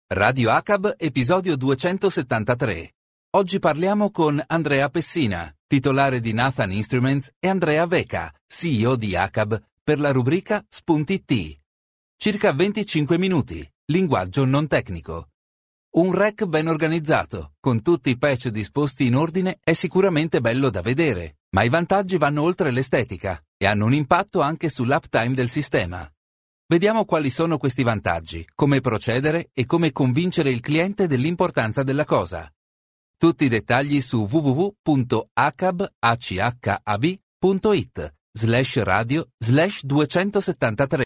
Radio ACAB, episodio 273. Oggi parliamo con Andrea Pessina, titolare di Nathan Instruments, e Andrea Veca, CEO di ACAB, per la rubrica Spunti T. Circa 25 minuti, linguaggio non tecnico. Un rack ben organizzato, con tutti i patch disposti in ordine, è sicuramente bello da vedere, ma i vantaggi vanno oltre l'estetica e hanno un impatto anche sull'uptime del sistema. Vediamo quali sono questi vantaggi, come procedere e come convincere il cliente dell'importanza della cosa. Tutti i dettagli su www.acab.it/radio/273.